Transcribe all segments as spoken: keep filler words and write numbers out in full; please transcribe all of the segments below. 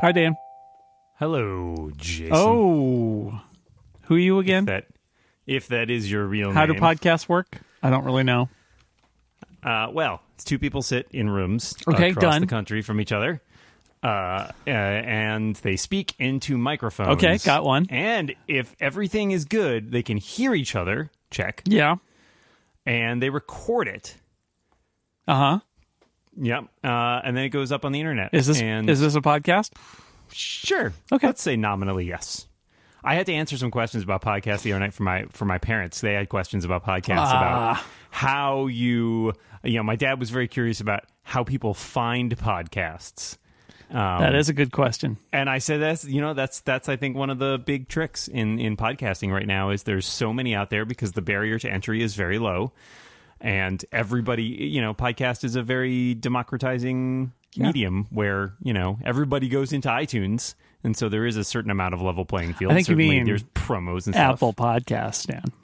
Hi, Dan. Hello, Jason. Oh, who are you again? If that, if that is your real How name. do podcasts work? I don't really know. Uh, well, it's two people sit in rooms Okay, across done. the country from each other, uh, uh, and they speak into microphones. Okay, got one. And if everything is good, they can hear each other. Check. Yeah. And they record it. Uh huh. Yep. Uh, and then it goes up on the internet. Is this and is this a podcast? Sure. Okay. Let's say nominally yes. I had to answer some questions about podcasts the other night for my for my parents. They had questions about podcasts Ah. about how you you know. My dad was very curious about how people find podcasts. Um, That is a good question. and I said that's you know that's that's I think one of the big tricks in in podcasting right now is there's so many out there because the barrier to entry is very low, and everybody you know podcast is a very democratizing Yeah. medium where you know everybody goes into iTunes, and so there is a certain amount of level playing field. I think you Certainly, mean there's promos and stuff. Apple Podcasts, Dan.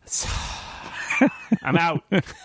I'm out.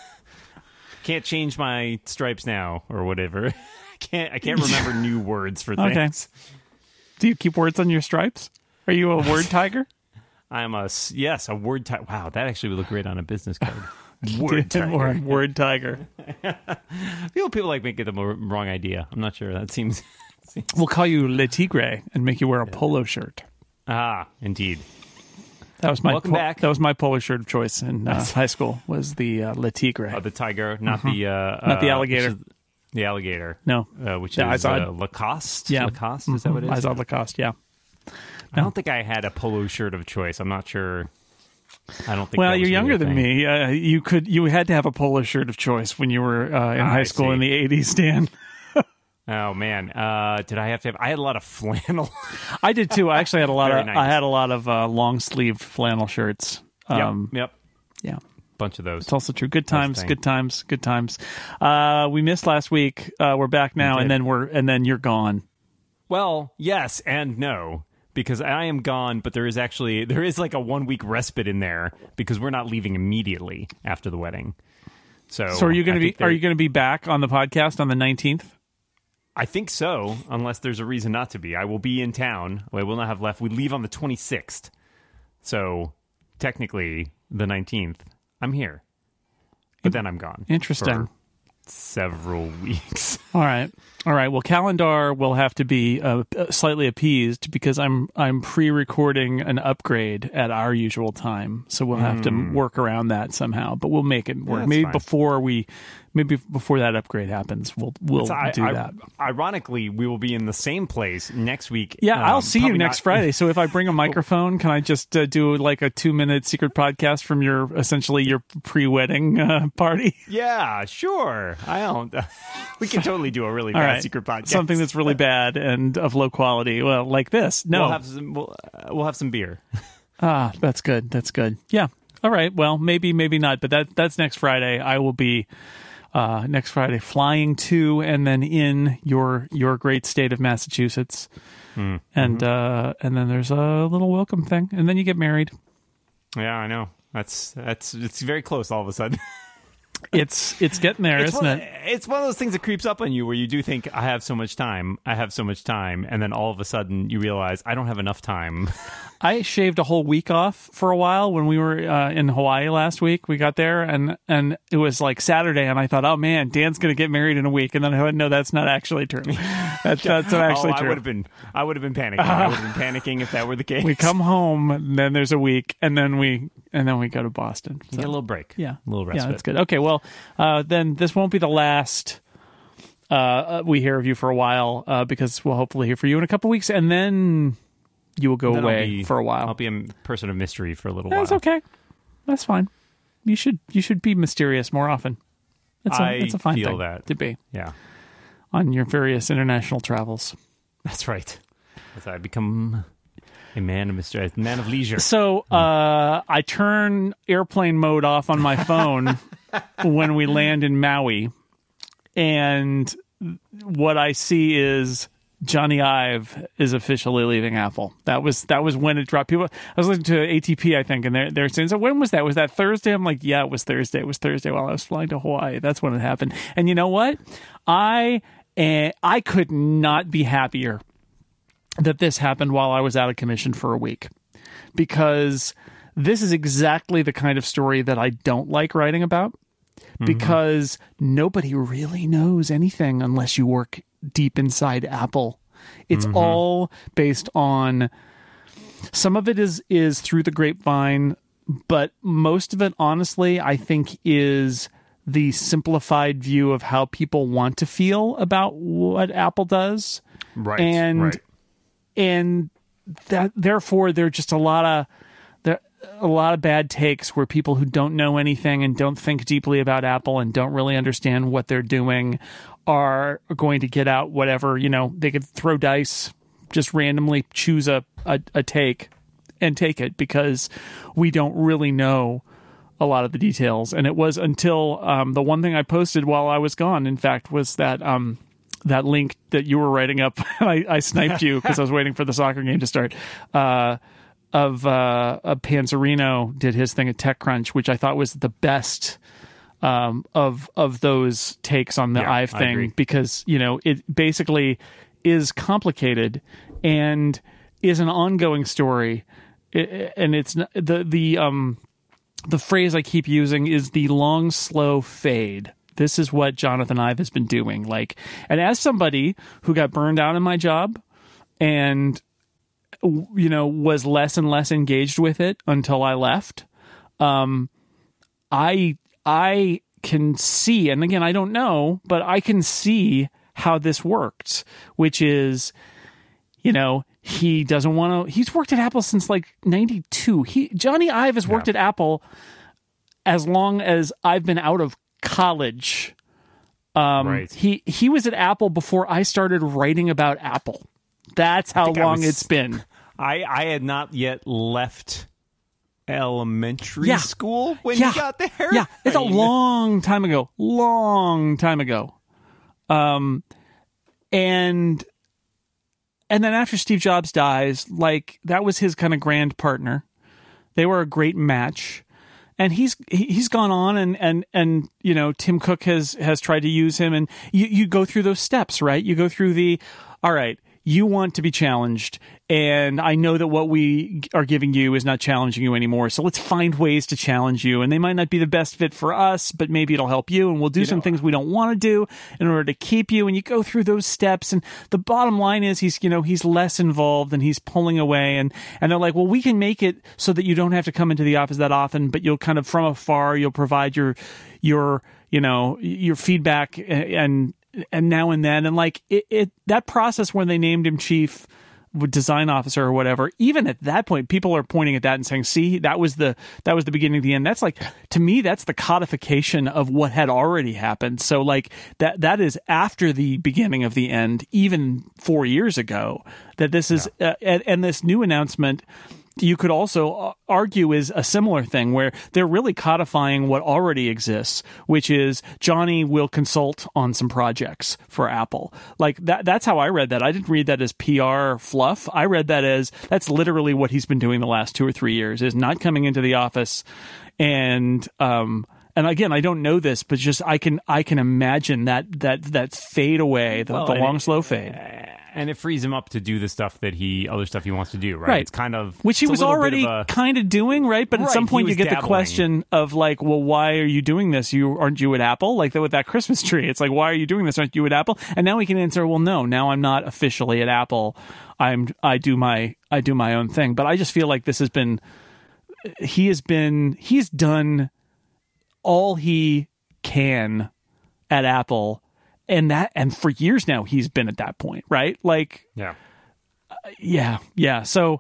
Can't change my stripes now or whatever. can't I can't remember new words for Okay. things. Do you keep words on your stripes? Are you a word tiger? I'm a s- yes, a word tiger. Wow, that actually would look great on a business card. Word Or tiger. word tiger. I feel people like make it the mo- wrong idea. I'm not sure. That seems, seems We'll call you Le Tigre and make you wear a polo shirt. ah, indeed. That was my Welcome back. That was my polo shirt of choice in uh, high school. Was the uh, Le Tigre? Oh, the tiger, not the uh, Not the uh, alligator. which is- the alligator. No. uh, which The is Izod. uh, Lacoste. Yeah. Lacoste. Is that what it is? Izod Lacoste. Yeah. I don't think I had a polo shirt of choice. I'm not sure. I don't think. Well, that was you're really younger a than thing. me. Uh, you could you had to have a polo shirt of choice when you were uh, in Ah, high I school see. in the eighties, Dan. Oh man, uh, did I have to have? I had a lot of flannel. I did too. I actually had a lot Very of nice. I had a lot of uh, long sleeved flannel shirts. Um, yep, yep. Yeah, Bunch of those. it's also true. Good times, thing. good times, good times. Uh, we missed last week. Uh, we're back now, did. and then we're and then you're gone. Well, yes and no, because I am gone, but there is actually there is like a one week respite in there because we're not leaving immediately after the wedding. So, So are you going I to be think there- are you going to be back on the podcast on the nineteenth? I think so, unless there's a reason not to be. I will be in town. I will not have left. We leave on the twenty-sixth. So, technically, the nineteenth, I'm here. But then I'm gone. Interesting. For several weeks. All right, all right. Well, Calendar will have to be uh, slightly appeased because I'm I'm pre-recording an upgrade at our usual time, so we'll have to work around that somehow. But we'll make it work. that's maybe fine. before we, maybe before that upgrade happens, we'll we'll So I- do I- that. Ironically, we will be in the same place next week. Yeah, I'll Um, see you probably next not- Friday. So if I bring a microphone, can I just uh, do like a two-minute secret podcast from your essentially your pre-wedding uh, party? Yeah, sure. I don't. We can totally do a really All bad right, secret podcast. something that's really bad and of low quality. Well, like this. No, We'll have some. We'll, uh, we'll have some beer. Ah, that's good. That's good. Yeah. All right. Well, maybe, maybe not, but that that's next Friday. I will be uh, next Friday flying to and then in your your great state of Massachusetts, Mm. and uh, and then there's a little welcome thing, and then you get married. Yeah, I know. That's that's it's very close all of a sudden. It's it's getting there, It's isn't one, it? it's one of those things that creeps up on you where you do think, I have so much time, I have so much time, and then all of a sudden you realize, I don't have enough time. I shaved a whole week off for a while when we were uh, in Hawaii last week. We got there and and it was like Saturday, and I thought, oh man, Dan's going to get married in a week, and then I thought, no, that's not actually true. That's that's not actually oh, I true. would have been, I would have been panicking. I would have been panicking if that were the case. We come home, and then there's a week, and then we and then we go to Boston. So, Get a little break. yeah, a little yeah, respite. that's good. Okay, well, uh, then this won't be the last uh, we hear of you for a while uh, because we'll hopefully hear from you in a couple weeks, and then you will go Then I'll away be- for a while. I'll be a person of mystery for a little That's while. okay. That's fine. You should you should be mysterious more often. It's a, I it's a fine feel thing that. to be Yeah, on your various international travels. that's right. As I become a man of mystery, a man of leisure. So uh, I turn airplane mode off on my phone when we land in Maui, and what I see is Johnny Ive is officially leaving Apple. That was that was when it dropped. People, I was listening to A T P, I think, and they're they're saying, "So when was that? Was that Thursday?" I'm like, "Yeah, it was Thursday. It was Thursday while I was flying to Hawaii. That's when it happened." And you know what? I uh, I could not be happier that this happened while I was out of commission for a week, because this is exactly the kind of story that I don't like writing about, because mm-hmm. nobody really knows anything unless you work deep inside Apple. It's mm-hmm. all based on, some of it is is through the grapevine, but most of it, honestly, I think is the simplified view of how people want to feel about what Apple does. Right. And right. and that therefore there are just a lot of there a lot of bad takes where people who don't know anything and don't think deeply about Apple and don't really understand what they're doing are going to get out whatever, you know, they could throw dice, just randomly choose a, a, a take and take it, because we don't really know a lot of the details. And it was until um, the one thing I posted while I was gone, in fact, was that um, that link that you were writing up. I, I sniped you because I was waiting for the soccer game to start. Uh, of uh, of Panzerino did his thing at TechCrunch, which I thought was the best um, of of those takes on the yeah, Ive thing, because you know it basically is complicated and is an ongoing story, it, and it's not, the the um the phrase I keep using is the long slow fade. This is what Jonathan Ive has been doing. Like, and as somebody who got burned out in my job and, you know, was less and less engaged with it until I left, um, I, I can see, and again, I don't know, but I can see how this worked, which is, you know, he doesn't want to, he's worked at Apple since like ninety-two. He, Johnny Ive has worked yeah. at Apple as long as I've been out of college. Um, right. He he was at Apple before I started writing about Apple. That's how long was, it's been. I, I had not yet left elementary yeah. school when yeah. you got there. Yeah, it's I a mean, long time ago. Long time ago. Um, and and then after Steve Jobs dies, like that was his kind of grand partner. They were a great match. And he's he's gone on, and, and, and you know, Tim Cook has, has tried to use him, and you, you go through those steps, right? You go through the, all right, you want to be challenged, and I know that what we are giving you is not challenging you anymore, so let's find ways to challenge you, and they might not be the best fit for us, but maybe it'll help you, and we'll do you some know, things we don't want to do in order to keep you, and you go through those steps, and the bottom line is he's, you know, he's less involved, and he's pulling away, and, and they're like, well, we can make it so that you don't have to come into the office that often, but you'll kind of from afar, you'll provide your, your, you know, your feedback and, and now and then, and like it, it that process when they named him chief design officer or whatever, even at that point people are pointing at that and saying, see, that was the that was the beginning of the end. That's like, to me, that's the codification of what had already happened. So like that that is after the beginning of the end, even four years ago, that this is yeah. uh, and, and this new announcement, you could also argue, is a similar thing where they're really codifying what already exists, which is Johnny will consult on some projects for Apple. Like that, that's how I read that. I didn't read that as P R fluff. I read that as that's literally what he's been doing the last two or three years, is not coming into the office. And, um, and again, I don't know this, but just I can I can imagine that that that fade away, the, well, the long, it, slow fade. And it frees him up to do the stuff that he, other stuff he wants to do, right? right. It's kind of... Which he was already a, kind of doing, right? But right, at some point you get dabbling. the question of like, well, why are you doing this? You Aren't you at Apple? Like with that Christmas tree. It's like, why are you doing this? Aren't you at Apple? And now we can answer, well, no, now I'm not officially at Apple. I'm, I do my, I do my own thing. But I just feel like this has been, he has been, he's done all he can at Apple. And that, and for years now, he's been at that point, right? Like, yeah, uh, yeah, yeah. So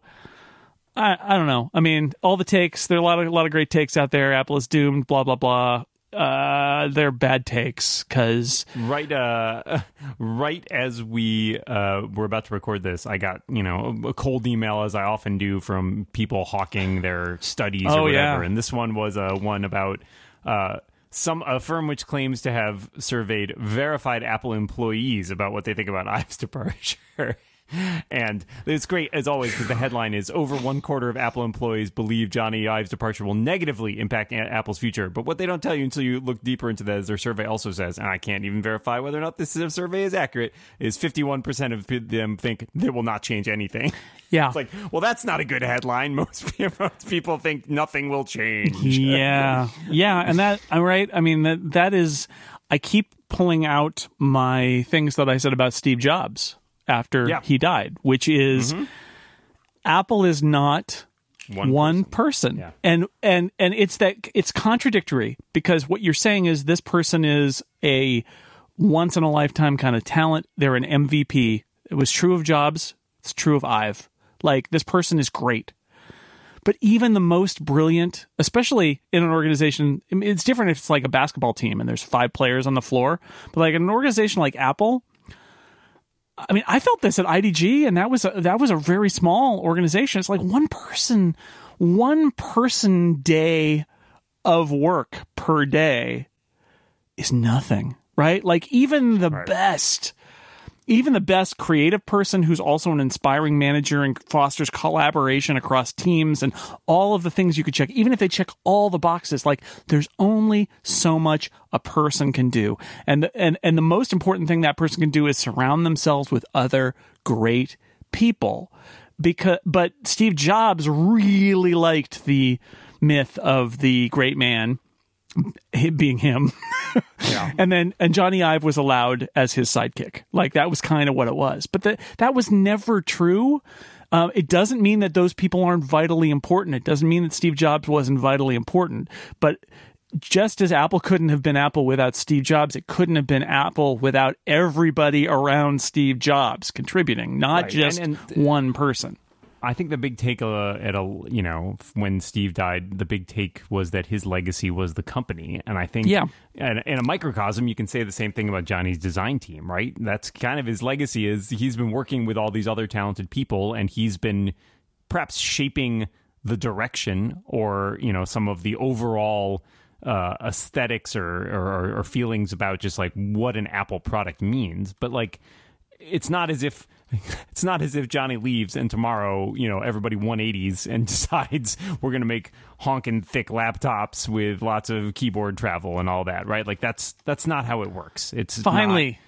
I, I don't know. I mean, all the takes, there are a lot of, a lot of great takes out there. Apple is doomed, blah, blah, blah. Uh, they're bad takes because right, uh, right as we uh, were about to record this, I got, you know, a cold email, as I often do, from people hawking their studies oh, or whatever. Yeah. And this one was uh, one about, uh, Some a firm which claims to have surveyed verified Apple employees about what they think about Ive's departure. And it's great, as always, because the headline is over one quarter of Apple employees believe Johnny Ive's departure will negatively impact a- Apple's future. But what they don't tell you until you look deeper into that, as their survey also says, and I can't even verify whether or not this survey is accurate, is fifty-one percent of them think they will not change anything. Yeah. It's like, well, that's not a good headline. Most, most people think nothing will change. Yeah. Yeah. And that, I'm right. I mean, that that is, I keep pulling out my things that I said about Steve Jobs after Yeah. he died, which is Mm-hmm. Apple is not One one person. Yeah. And and and it's that it's contradictory, because what you're saying is this person is a once in a lifetime kind of talent. They're an M V P. It was true of Jobs. It's true of Ive. Like, this person is great. But even the most brilliant, especially in an organization, I mean, it's different if it's like a basketball team and there's five players on the floor. But like an organization like Apple, I mean, I felt this at I D G, and that was a, that was a very small organization. It's like one person, one person day of work per day is nothing, right? Like even the Right. best, even the best creative person who's also an inspiring manager and fosters collaboration across teams and all of the things you could check, even if they check all the boxes, like there's only so much a person can do. And, and, and the most important thing that person can do is surround themselves with other great people. Because, but Steve Jobs really liked the myth of the great man, him being him. Yeah. And then, and Johnny Ive was allowed as his sidekick. Like, that was kind of what it was. But that that was never true. Um, it doesn't mean that those people aren't vitally important. It doesn't mean that Steve Jobs wasn't vitally important. But just as Apple couldn't have been Apple without Steve Jobs, it couldn't have been Apple without everybody around Steve Jobs contributing, not Right. just And- and- one person. I think the big take uh, at a you know when Steve died, the big take was that his legacy was the company, and I think Yeah. in, in a microcosm, you can say the same thing about Johnny's design team, right? That's kind of his legacy. Is he's been working with all these other talented people, and he's been perhaps shaping the direction or you know some of the overall uh, aesthetics or, or or feelings about just like what an Apple product means, but like it's not as if. It's not as if Johnny leaves and tomorrow, you know, everybody one eighties and decides we're going to make honking thick laptops with lots of keyboard travel and all that, right? Like that's that's not how it works. It's Finally,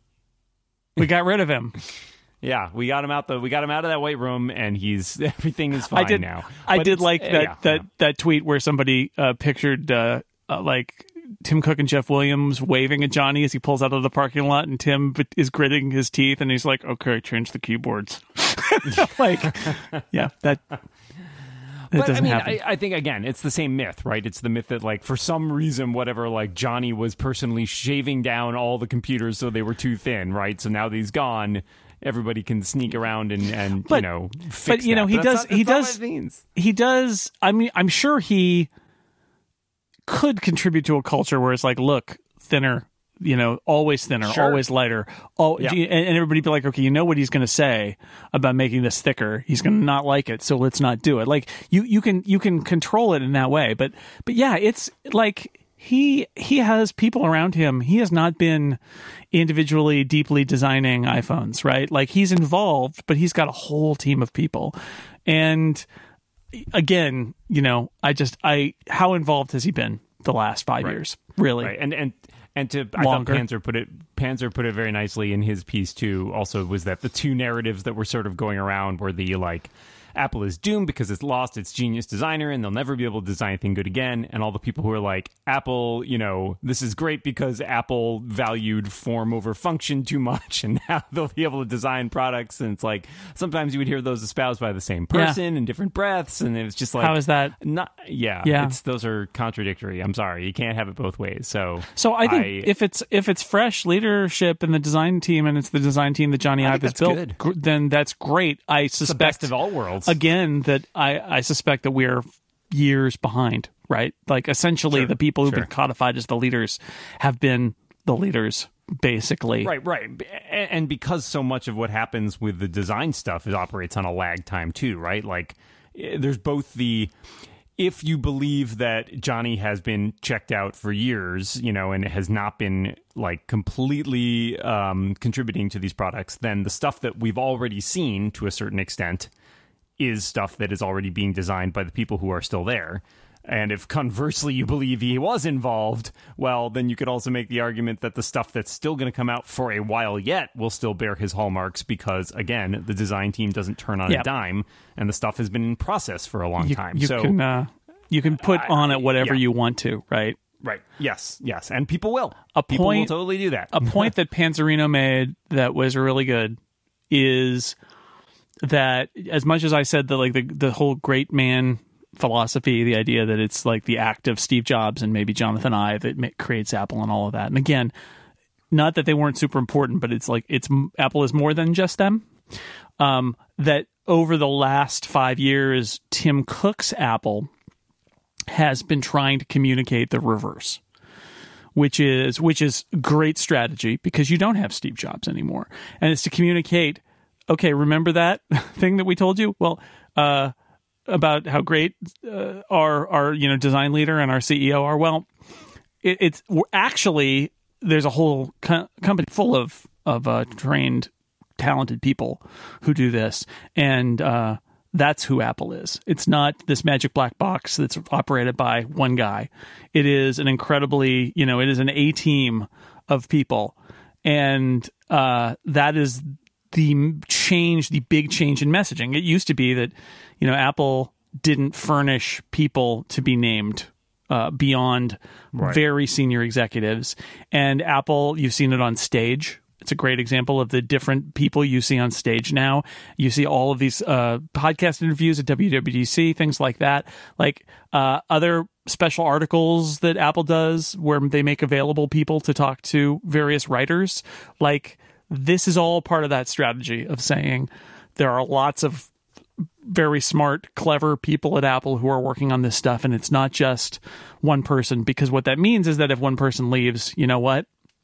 we got rid of him. not, yeah, we got him out the we got him out of that weight room, and he's everything is fine I did, now. I But did it's- like uh, that yeah, that yeah. that tweet where somebody uh, pictured uh, uh, like Tim Cook and Jeff Williams waving at Johnny as he pulls out of the parking lot, and Tim is gritting his teeth, and he's like, "Okay, change the keyboards." Like, yeah, that. It But doesn't I mean, happen. I, I think again, it's the same myth, right? It's the myth that, like, for some reason, whatever, like Johnny was personally shaving down all the computers so they were too thin, right? So now that he's gone, everybody can sneak around and, and But- you know, fix but, you know, that. he But does- that's not- he that's not does- what it means. he does. I mean, I'm sure he could contribute to a culture where it's like, look, thinner, you know, always thinner, Sure. always lighter. Oh, Yeah. and, and everybody be like, okay, you know what he's going to say about making this thicker. He's going to not like it, so let's not do it. Like you, you can you can control it in that way. But but yeah, it's like he he has people around him. He has not been individually deeply designing iPhones, right? Like he's involved, but he's got a whole team of people, and again, you know, I just I how involved has he been the last five Right. years? Really? Right, and and and to I Longer. thought Panzer put it Panzer put it very nicely in his piece too. Also, was that the two narratives that were sort of going around were the like Apple is doomed because it's lost its genius designer and they'll never be able to design anything good again, and all the people who are like Apple, you know, this is great because Apple valued form over function too much, and now they'll be able to design products. And it's like sometimes you would hear those espoused by the same person in different breaths, and it was just like How is that? not yeah Yeah. it's those are contradictory. I'm sorry, you can't have it both ways. So So I think I- if it's if it's fresh leadership in the design team and it's the design team that Johnny I Ive think has that's built, good. gr- then that's great. I the suspect best of all worlds. again that I, I suspect that we're years behind, right? Like essentially Sure, the people who've sure. been codified as the leaders have been the leaders basically. Right, right. And and because so much of what happens with the design stuff is operates on a lag time too, right? Like eh, there's both the if you believe that Johnny has been checked out for years, you know, and has not been like completely um, contributing to these products, then the stuff that we've already seen to a certain extent is stuff that is already being designed by the people who are still there. And if conversely you believe he was involved, well, then you could also make the argument that the stuff that's still going to come out for a while yet will still bear his hallmarks because, again, the design team doesn't turn on yep. a dime, and the stuff has been in process for a long you, time. You so can uh, you can put I, on it whatever yeah. you want to, right? Right. Yes. Yes. And people will. A people point, will totally do that. A point that Panzerino made that was really good is that as much as I said that like the the whole great man philosophy, the idea that it's like the act of Steve Jobs and maybe Jonathan Ive that creates Apple and all of that. And again, not that they weren't super important, but it's like it's Apple is more than just them. Um, that over the last five years, Tim Cook's Apple has been trying to communicate the reverse, which is which is great strategy because you don't have Steve Jobs anymore, and it's to communicate. Okay, remember that thing that we told you? Well, uh, about how great uh, our our you know design leader and our C E O are. Well, it, it's we're actually there's a whole co- company full of of uh, trained, talented people who do this, and uh, that's who Apple is. It's not this magic black box that's operated by one guy. It is an incredibly you know it is an A team of people, and uh, that is the change, the big change in messaging. It used to be that, you know, Apple didn't furnish people to be named uh, beyond right. very senior executives. And Apple, you've seen it on stage. It's a great example of the different people you see on stage now. You see all of these uh, podcast interviews at W W D C, things like that. Like uh, other special articles that Apple does where they make available people to talk to various writers. Like, this is all part of that strategy of saying there are lots of very smart, clever people at Apple who are working on this stuff, and it's not just one person, because what that means is that if one person leaves, you know what?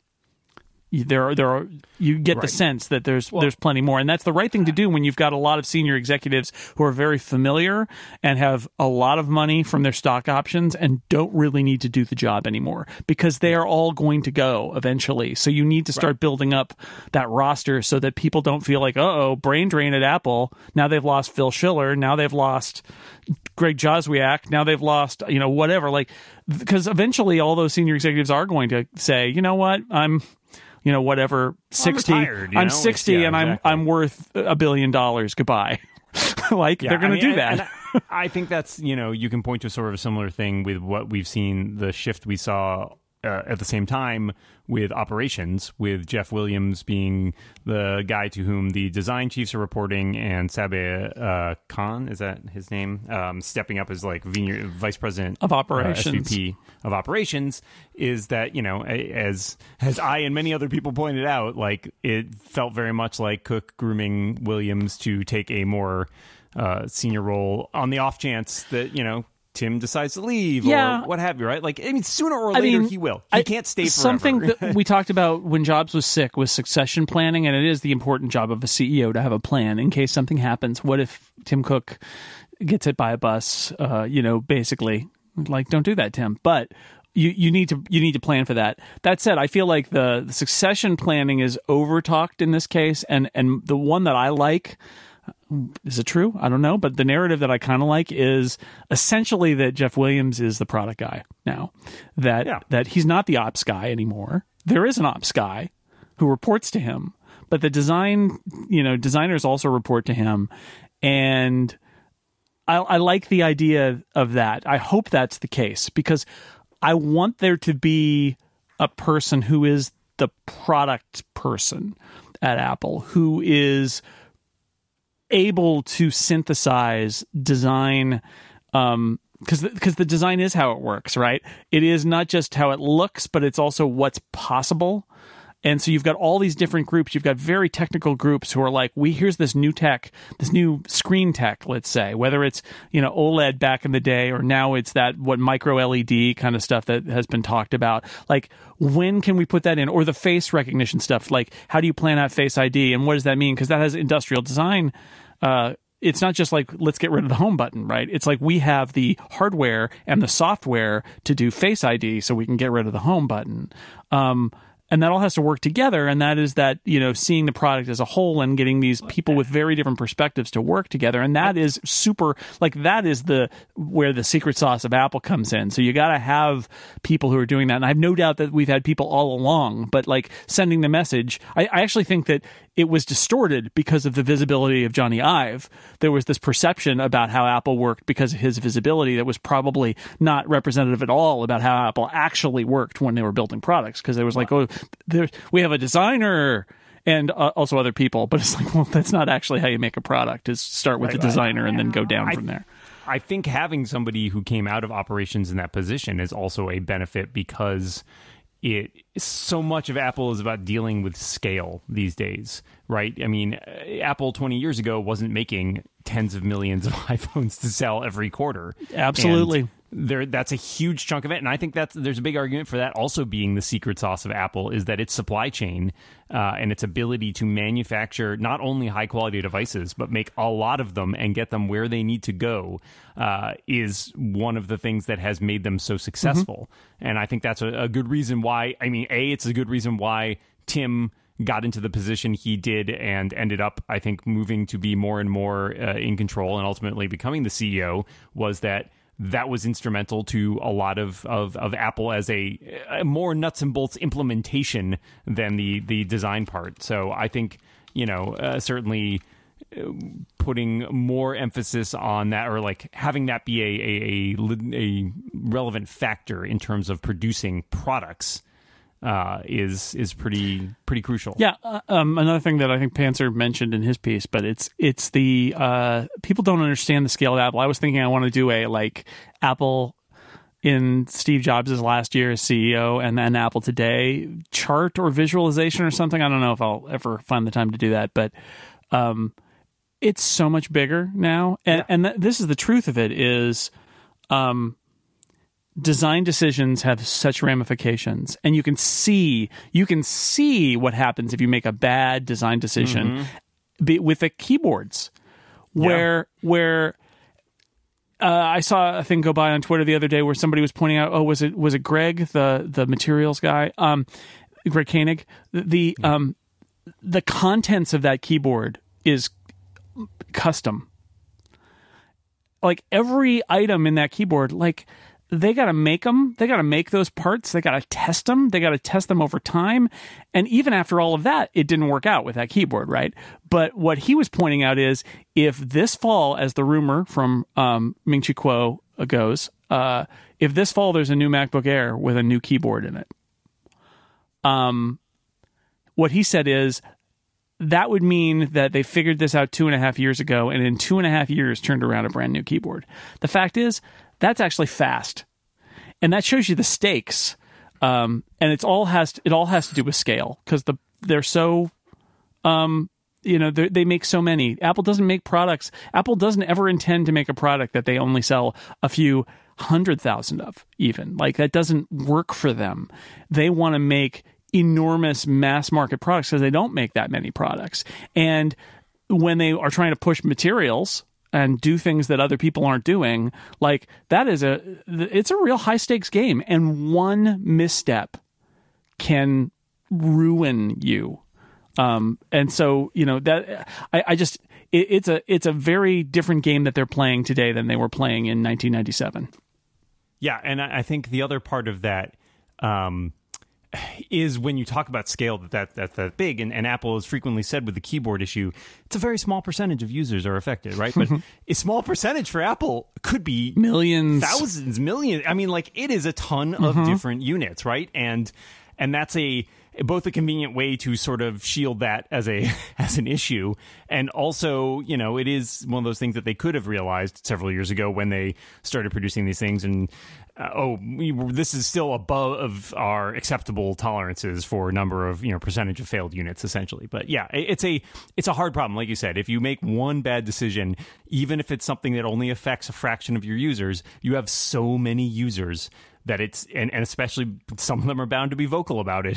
There are, there are, you get right. the sense that there's well, there's plenty more, and that's the right thing to do when you've got a lot of senior executives who are very familiar and have a lot of money from their stock options and don't really need to do the job anymore because they are all going to go eventually. So you need to start right. building up that roster so that people don't feel like, uh-oh, brain drain at Apple. Now they've lost Phil Schiller. Now they've lost Greg Joswiak. Now they've lost, you know, whatever. Like, because eventually all those senior executives are going to say, you know what, I'm. You know, whatever, sixty. I'm, retired, you I'm know? sixty yeah, and exactly. I'm I'm worth a billion dollars. Goodbye. like yeah, they're going I to mean, do that. And, and I, I think that's, you know, you can point to sort of a similar thing with what we've seen, the shift we saw uh, at the same time with operations, with Jeff Williams being the guy to whom the design chiefs are reporting, and Sabeh uh, Khan, is that his name, um, stepping up as like Venier, vice president of operations, uh, S V P of operations, is that, you know, as as I and many other people pointed out, like it felt very much like Cook grooming Williams to take a more uh, senior role on the off chance that, you know, Tim decides to leave yeah. or what have you, right? Like, I mean, sooner or later I mean, he will. He I, can't stay forever. Something that we talked about when Jobs was sick was succession planning, and it is the important job of a C E O to have a plan in case something happens. What if Tim Cook gets hit by a bus? Uh, you know, basically, like, don't do that, Tim. But you, you need to you need to plan for that. That said, I feel like the, the succession planning is over talked in this case, and and the one that I like. Is it true? I don't know. But the narrative that I kind of like is essentially that Jeff Williams is the product guy now. That yeah. that he's not the ops guy anymore. There is an ops guy who reports to him, but the design, you know, designers also report to him. And I, I like the idea of that. I hope that's the case because I want there to be a person who is the product person at Apple, who is able to synthesize design, um, because because the design is how it works, right? It is not just how it looks, but it's also what's possible. And so you've got all these different groups. You've got very technical groups who are like, we here's this new tech, this new screen tech, let's say, whether it's, you know, OLED back in the day or now it's that what micro L E D kind of stuff that has been talked about. Like, when can we put that in? Or the face recognition stuff. Like, how do you plan out Face I D and what does that mean? Because that has industrial design uh, it's not just like, let's get rid of the home button, right? It's like we have the hardware and the software to do Face I D so we can get rid of the home button. Um, and that all has to work together. And that is that, you know, seeing the product as a whole and getting these people with very different perspectives to work together. And that is super, like that is the, where the secret sauce of Apple comes in. So you got to have people who are doing that. And I have no doubt that we've had people all along, but like sending the message, I, I actually think that it was distorted because of the visibility of Johnny Ive. There was this perception about how Apple worked because of his visibility that was probably not representative at all about how Apple actually worked when they were building products. Because there was like, oh, there, we have a designer and uh, also other people. But it's like, well, that's not actually how you make a product, is start with right, the designer right. and then go down I, from there. I think having somebody who came out of operations in that position is also a benefit, because it so much of Apple is about dealing with scale these days, right? I mean, Apple twenty years ago wasn't making tens of millions of iPhones to sell every quarter. Absolutely. And there, that's a huge chunk of it, and I think that's there's a big argument for that also being the secret sauce of Apple, is that its supply chain uh, and its ability to manufacture not only high quality devices but make a lot of them and get them where they need to go uh, is one of the things that has made them so successful. Mm-hmm. And I think that's a, a good reason why. I mean, a it's a good reason why Tim got into the position he did and ended up, I think, moving to be more and more uh, in control and ultimately becoming the C E O, was that that was instrumental to a lot of, of, of Apple as a, a more nuts and bolts implementation than the, the design part. So I think, you know, uh, certainly putting more emphasis on that, or like having that be a, a, a, a relevant factor in terms of producing products uh, is is pretty pretty crucial. Yeah, uh, um, another thing that I think Panzer mentioned in his piece, but it's it's the uh, people don't understand the scale of Apple. I was thinking I want to do a like Apple in Steve Jobs' last year as C E O and then Apple today chart or visualization or something. I don't know if I'll ever find the time to do that, but um, it's so much bigger now, and yeah. and th- this is the truth of it is. Um, Design decisions have such ramifications, and you can see you can see what happens if you make a bad design decision mm-hmm. be, with the keyboards, where yeah. where uh, I saw a thing go by on Twitter the other day where somebody was pointing out, oh, was it was it Greg, the the materials guy, um, Greg Koenig, the the, yeah. um, the contents of that keyboard is custom, like every item in that keyboard, like. They got to make them. They got to make those parts. They got to test them. They got to test them over time. And even after all of that, it didn't work out with that keyboard, right? But what he was pointing out is if this fall, as the rumor from um, Ming-Chi Kuo goes, uh, if this fall there's a new MacBook Air with a new keyboard in it, um, what he said is that would mean that they figured this out two and a half years ago and in two and a half years turned around a brand new keyboard. The fact is, that's actually fast, and that shows you the stakes. Um, and it's all has to, it all has to do with scale, because the they're so, um, you know, they make so many. Apple doesn't make products. Apple doesn't ever intend to make a product that they only sell a few hundred thousand of. Even like that doesn't work for them. They want to make enormous mass market products because they don't make that many products. And when they are trying to push materials and do things that other people aren't doing, like that is a, it's a real high stakes game. And one misstep can ruin you. Um, and so, you know, that I, I just, it, it's a, it's a very different game that they're playing today than they were playing in nineteen ninety-seven. Yeah. And I think the other part of that, um, is when you talk about scale that, that that's that big, and, and Apple has frequently said with the keyboard issue, it's a very small percentage of users are affected, right? But a small percentage for Apple could be millions, thousands, millions. I mean, like it is a ton of mm-hmm. different units, right? And and that's a both a convenient way to sort of shield that as a as an issue, and also, you know, it is one of those things that they could have realized several years ago when they started producing these things, and uh, oh, we, this is still above our acceptable tolerances for a number of, you know, percentage of failed units, essentially. But yeah, it's a it's a hard problem, like you said. If you make one bad decision, even if it's something that only affects a fraction of your users, you have so many users that it's and, and especially some of them are bound to be vocal about it.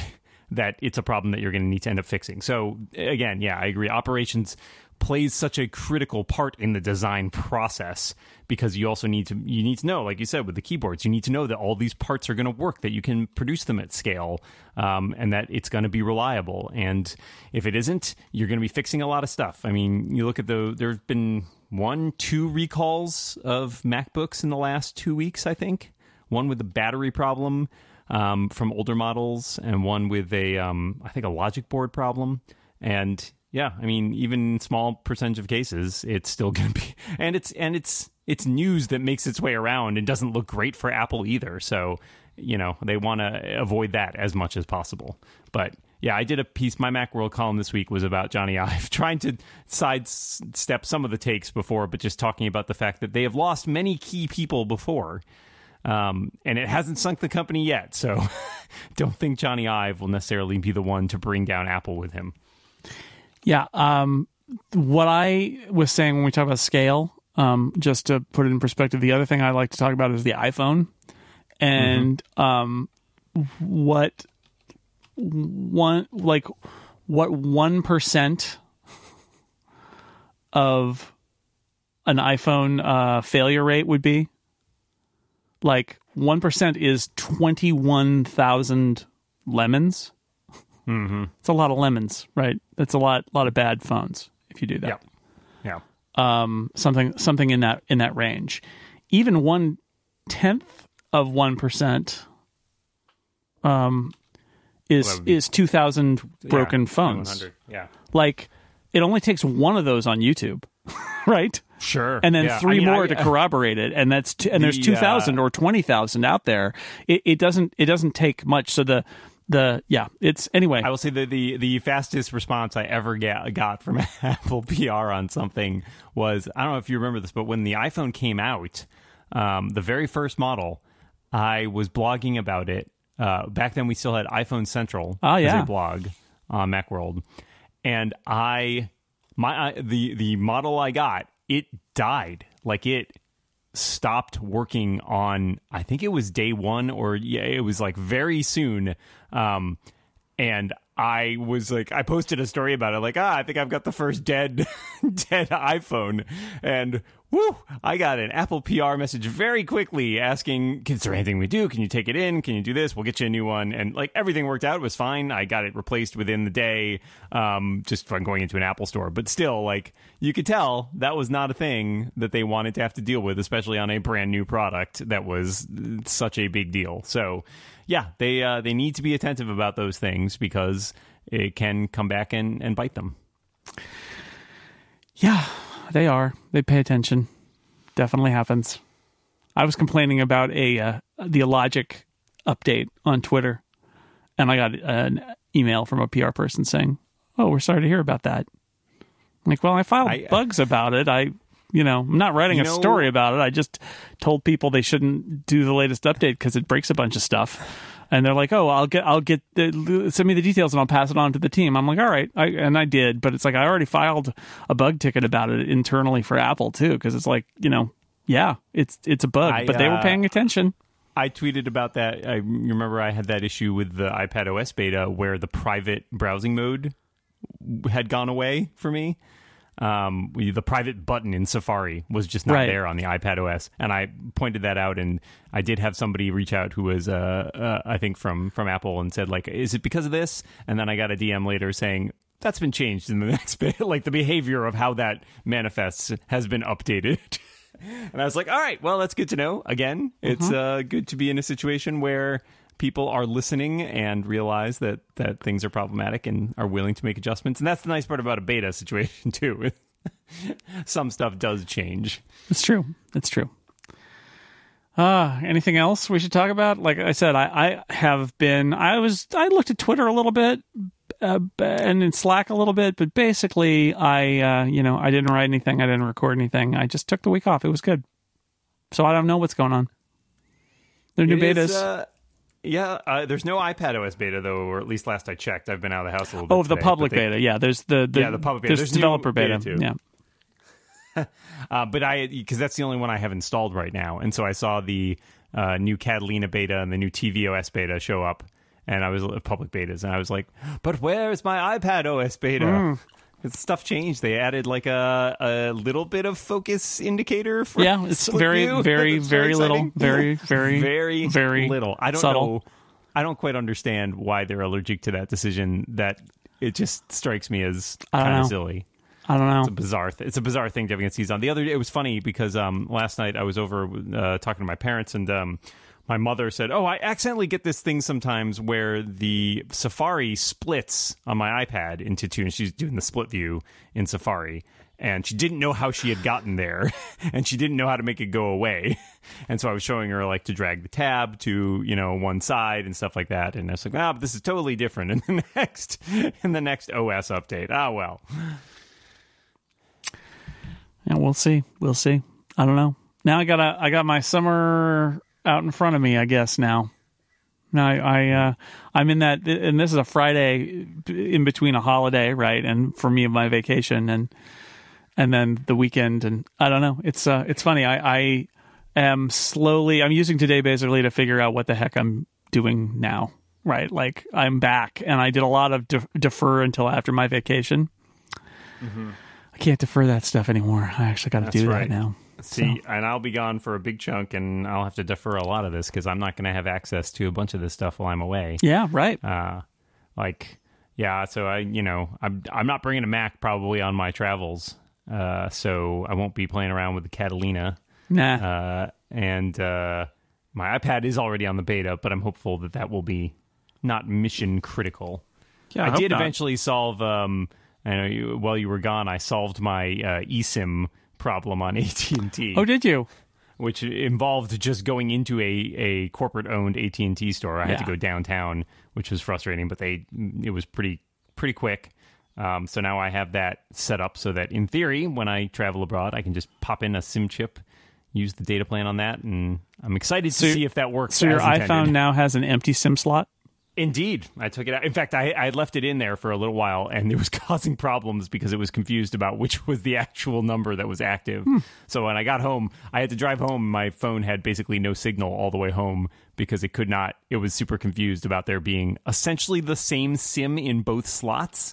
that it's a problem that you're going to need to end up fixing. So again, yeah, I agree. Operations plays such a critical part in the design process because you also need to you need to know, like you said, with the keyboards, you need to know that all these parts are going to work, that you can produce them at scale, um, and that it's going to be reliable. And if it isn't, you're going to be fixing a lot of stuff. I mean, you look at the there's been one, two recalls of MacBooks in the last two weeks, I think. One with a battery problem um, from older models, and one with a um, I think a logic board problem. And yeah, I mean, even in small percentage of cases, it's still going to be, and it's and it's it's news that makes its way around and doesn't look great for Apple either. So, you know, they want to avoid that as much as possible. But yeah, I did a piece. My Macworld column this week was about Johnny Ive, trying to sidestep some of the takes before, but just talking about the fact that they have lost many key people before. Um, and it hasn't sunk the company yet. So don't think Johnny Ive will necessarily be the one to bring down Apple with him. Yeah. Um, what I was saying when we talk about scale, um, just to put it in perspective, the other thing I like to talk about is the iPhone. And mm-hmm. um, what one like what one percent of an iPhone uh, failure rate would be. Like one percent is twenty-one thousand lemons. Mm-hmm. It's a lot of lemons, right? That's a lot, lot of bad phones if you do that. Yeah, yeah. Um, something, something in that in that range. Even one tenth of one percent, um, is well, be, is two thousand broken yeah, phones. Yeah, like it only takes one of those on YouTube, right? Sure, and then yeah. three I mean, more I, to corroborate it, and that's t- and the, there's two thousand uh, or twenty thousand out there. It, it doesn't it doesn't take much. So the the yeah, it's anyway. I will say that the the fastest response I ever get, got from Apple P R on something was, I don't know if you remember this, but when the iPhone came out, um, the very first model, I was blogging about it. Uh, back then, we still had iPhone Central oh, yeah. as a blog on Macworld, and I my the the model I got, it died. Like it stopped working on, I think it was day one or yeah, it was like very soon. Um, and I was like, I posted a story about it. Like, ah, I think I've got the first dead, dead iPhone. And woo, I got an Apple P R message very quickly asking, is there anything we do? Can you take it in? Can you do this? We'll get you a new one. And like everything worked out. It was fine. I got it replaced within the day, um, just from going into an Apple store. But still, like, you could tell that was not a thing that they wanted to have to deal with, especially on a brand new product that was such a big deal. So yeah, they uh, they need to be attentive about those things because it can come back and, and bite them. Yeah, they are. They pay attention. Definitely happens. I was complaining about a uh, the Logic update on Twitter, and I got an email from a P R person saying, "Oh, we're sorry to hear about that." I'm like, well, I filed I, bugs about it. I, you know, I'm not writing a know, story about it. I just told people they shouldn't do the latest update because it breaks a bunch of stuff. And they're like, "Oh, I'll get, I'll get, the, send me the details and I'll pass it on to the team." I'm like, "All right," I, and I did. But it's like I already filed a bug ticket about it internally for Apple too, because it's like, you know, yeah, it's it's a bug, I, but they were paying attention. I tweeted about that. I remember I had that issue with the iPadOS beta where the private browsing mode had gone away for me. Um, the private button in Safari was just not right. there on the iPadOS, and I pointed that out. And I did have somebody reach out who was, uh, uh, I think, from from Apple, and said, like, "Is it because of this?" And then I got a D M later saying that's been changed in the next bit, like the behavior of how that manifests has been updated. And I was like, "All right, well, that's good to know." Again, mm-hmm. it's uh, good to be in a situation where people are listening and realize that, that things are problematic and are willing to make adjustments. And that's the nice part about a beta situation, too. Some stuff does change. It's true. It's true. Uh, anything else we should talk about? Like I said, I, I have been, I was, I looked at Twitter a little bit uh, and in Slack a little bit, but basically I, uh, you know, I didn't write anything. I didn't record anything. I just took the week off. It was good. So I don't know what's going on. There are new it betas. Is, uh... Yeah, uh, there's no iPadOS beta though, or at least last I checked. I've been out of the house a little bit. Oh, the today, public they, beta. Yeah, there's the, the yeah the public beta. There's, there's developer beta. beta too. Yeah, uh, but I because that's the only one I have installed right now, and so I saw the uh, new Catalina beta and the new tvOS beta show up, and I was public betas, and I was like, but where is my iPad O S beta? Mm. Stuff changed. They added like a a little bit of focus indicator for yeah, it's very, view. very, It's very very little, very, very, very, very little. I don't subtle. know. I don't quite understand why they're allergic to that decision. That it just strikes me as kind of silly. I don't know. It's a bizarre. Th- it's a bizarre thing to have against Season. The other day, it was funny because um, last night I was over uh, talking to my parents, and um, my mother said, "Oh, I accidentally get this thing sometimes where the Safari splits on my iPad into two." And she's doing the split view in Safari, and she didn't know how she had gotten there, and she didn't know how to make it go away. And so I was showing her like to drag the tab to, you know, one side and stuff like that. And I was like, "Ah, but this is totally different." In the next, in the next O S update, ah, well. Yeah, we'll see. We'll see. I don't know. Now I got a, I got my summer out in front of me, I guess. Now, now I, I uh, I'm in that, and this is a Friday in between a holiday, right? And for me, my vacation, and and then the weekend, and I don't know. It's uh, it's funny. I, I am slowly. I'm using today basically to figure out what the heck I'm doing now, right? Like I'm back, and I did a lot of de- defer until after my vacation. Mm-hmm. I can't defer that stuff anymore. I actually got to do right. that now. See, so. And I'll be gone for a big chunk, and I'll have to defer a lot of this because I'm not going to have access to a bunch of this stuff while I'm away. Yeah, right. Uh, like, yeah, so I, you know, I'm I'm not bringing a Mac probably on my travels, uh, so I won't be playing around with the Catalina. Nah. Uh, and uh, my iPad is already on the beta, but I'm hopeful that that will be not mission critical. Yeah, I, I did not. eventually solve. Um, I know you, while you were gone, I solved my uh, eSIM problem on A T and T. Oh, did you? Which involved just going into a, a corporate-owned A T and T store. I had yeah. to go downtown, which was frustrating, but they it was pretty pretty quick. Um, so now I have that set up so that, in theory, when I travel abroad, I can just pop in a SIM chip, use the data plan on that, and I'm excited to so see if that works. So your as iPhone now has an empty SIM slot? Indeed. I took it out. In fact, I, I left it in there for a little while, and it was causing problems because it was confused about which was the actual number that was active. Hmm. So when I got home, I had to drive home. My phone had basically no signal all the way home because it could not. It was super confused about there being essentially the same SIM in both slots.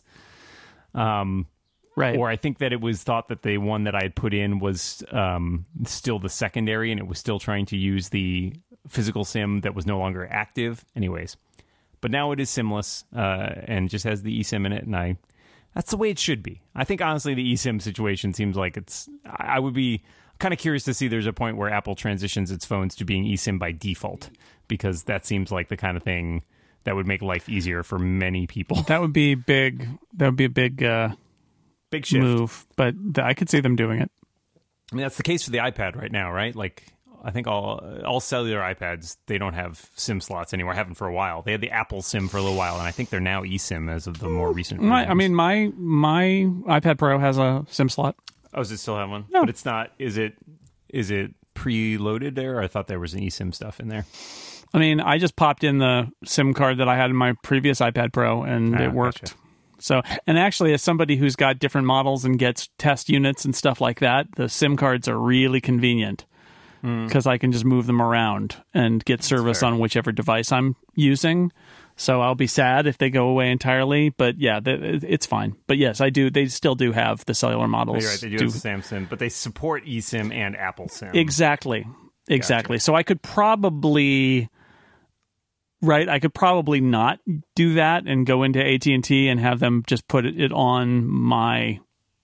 Um, right. Or I think that it was thought that the one that I had put in was um, still the secondary, and it was still trying to use the physical SIM that was no longer active. Anyways. But now it is SIMless uh, and just has the eSIM in it, and I that's the way it should be. I think, honestly, the eSIM situation seems like it's... I would be kind of curious to see there's a point where Apple transitions its phones to being eSIM by default, because that seems like the kind of thing that would make life easier for many people. That would be big. That would be a big, uh, big shift. move, but th- I could see them doing it. I mean, that's the case for the iPad right now, right? Like... I think all all cellular iPads, they don't have SIM slots anymore. Haven't for a while. They had the Apple SIM for a little while, and I think they're now eSIM as of the more recent versions. My, I mean, my my iPad Pro has a SIM slot. Oh, does it still have one? No. But it's not. Is it is it preloaded there? Or I thought there was an eSIM stuff in there. I mean, I just popped in the SIM card that I had in my previous iPad Pro, and ah, it worked. Gotcha. So, and actually, as somebody who's got different models and gets test units and stuff like that, the SIM cards are really convenient. Because I can just move them around and get service on whichever device I'm using. So I'll be sad if they go away entirely. But yeah, the, it's fine. But yes, I do. They still do have the cellular models. You're right. They do, do have Samsung, but they support eSIM and Apple SIM. Exactly. Exactly. Gotcha. So I could probably... Right, I could probably not do that and go into A T and T and have them just put it on my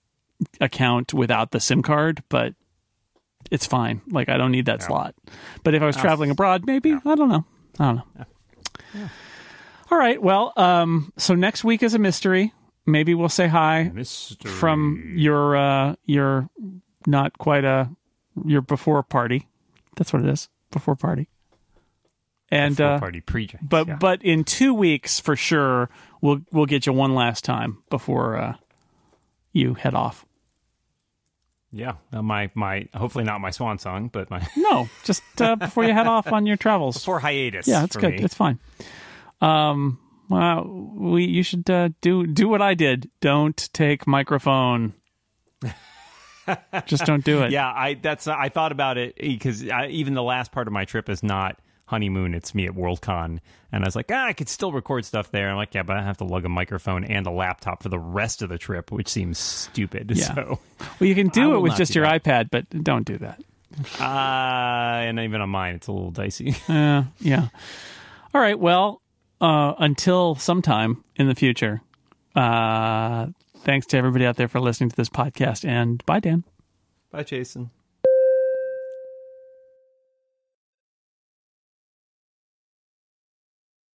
account without the SIM card, but it's fine. Like, I don't need that yeah. slot. But if I was oh. traveling abroad, maybe. Yeah. I don't know. I don't know. Yeah. Yeah. All right. Well, um, so next week is a mystery. Maybe we'll say hi mystery. from your uh, your not quite a your before party. That's what it is. Before party. And before uh, party pre-drinks. But yeah. but in two weeks for sure, we'll we'll get you one last time before uh, you head off. Yeah, uh, my my hopefully not my swan song, but my no, just uh, before you head off on your travels. Before hiatus. Yeah, that's good. Me. It's fine. Um, well, we you should uh, do do what I did. Don't take microphone. Just don't do it. Yeah, I that's I thought about it because even the last part of my trip is not one honeymoon, it's me at Worldcon. And I was like, ah, I could still record stuff there. I'm like, yeah, but I have to lug a microphone and a laptop for the rest of the trip, which seems stupid. Yeah. So, well, you can I do will it with not just do your that. iPad, but don't do that. Uh, and even on mine, it's a little dicey. Uh, yeah. All right. Well, uh, until sometime in the future, uh, thanks to everybody out there for listening to this podcast. And bye, Dan. Bye, Jason.